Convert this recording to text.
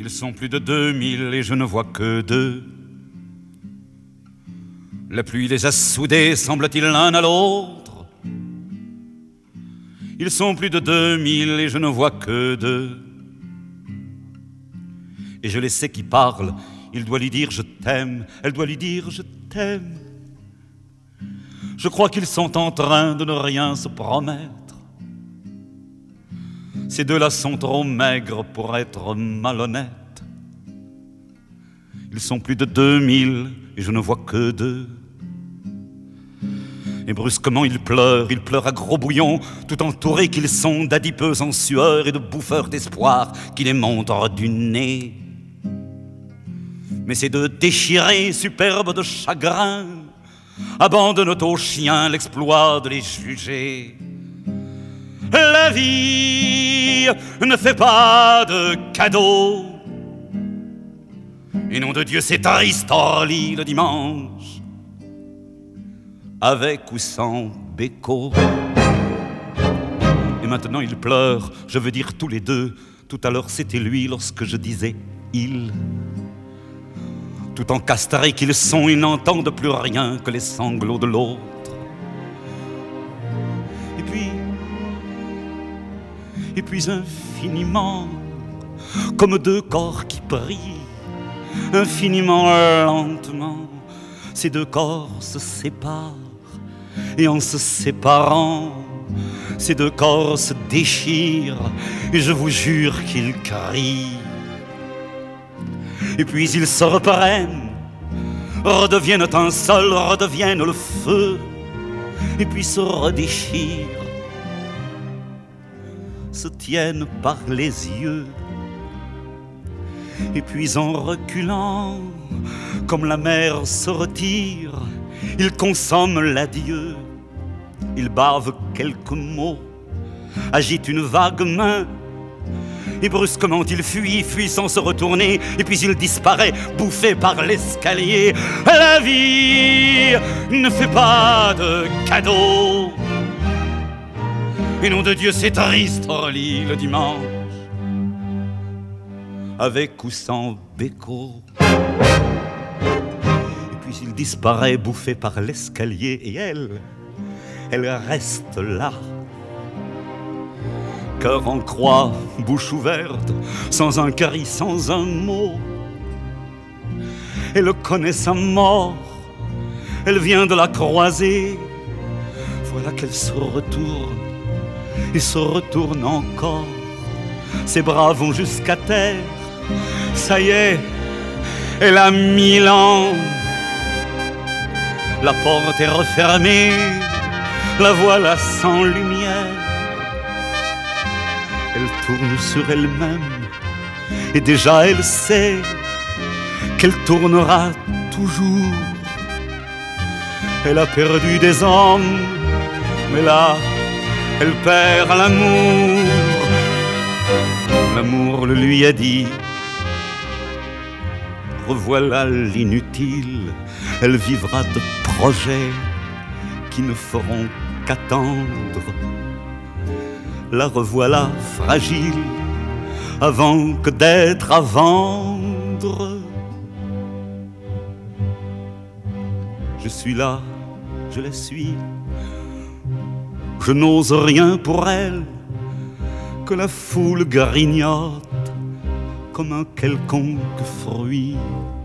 Ils sont plus de 2000 et je ne vois que deux. La pluie les a soudés, semble-t-il, l'un à l'autre. Ils sont plus de 2000 et je ne vois que deux. Et je les sais qui parlent. Il doit lui dire je t'aime, elle doit lui dire je t'aime. Je crois qu'ils sont en train de ne rien se promettre. Ces deux-là sont trop maigres pour être malhonnêtes. Ils sont plus de 2000 et je ne vois que deux. Et brusquement ils pleurent à gros bouillons, tout entourés qu'ils sont d'adipeux en sueur et de bouffeurs d'espoir qui les montrent du nez. Mais ces deux déchirés, superbes de chagrin, abandonnent aux chiens l'exploit de les juger. La vie ne fait pas de cadeaux. Et nom de Dieu, c'est triste hors lit le dimanche, avec ou sans béco. Et maintenant ils pleurent, je veux dire tous les deux. Tout à l'heure c'était lui lorsque je disais il. Tout encastrés qu'ils sont, ils n'entendent plus rien que les sanglots de l'autre. Et puis infiniment, comme deux corps qui prient, infiniment lentement, ces deux corps se séparent. Et en se séparant, ces deux corps se déchirent. Et je vous jure qu'ils crient. Et puis ils se reprennent, redeviennent un seul, redeviennent le feu. Et puis se redéchirent, se tiennent par les yeux. Et puis en reculant, comme la mer se retire, ils consomment l'adieu. Ils bavent quelques mots, agitent une vague main. Et brusquement il fuit sans se retourner. Et puis il disparaît, bouffé par l'escalier. La vie ne fait pas de cadeaux. Et nom de Dieu, c'est triste hors lit le dimanche, avec ou sans béco. Et puis il disparaît, bouffé par l'escalier. Et elle reste là, cœur en croix, bouche ouverte, sans un cri, sans un mot. Elle connaît sa mort, elle vient de la croiser. Voilà qu'elle se retourne et se retourne encore. Ses bras vont jusqu'à terre. Ça y est, elle a 1000 ans. La porte est refermée, la voilà sans lumière. Elle tourne sur elle-même et déjà elle sait qu'elle tournera toujours. Elle a perdu des hommes, mais là elle perd l'amour. L'amour le lui a dit, revoilà l'inutile. Elle vivra de projets qui ne feront qu'attendre. La revoilà fragile avant que d'être à vendre. Je suis là, je la suis. Je n'ose rien pour elle, que la foule grignote comme un quelconque fruit.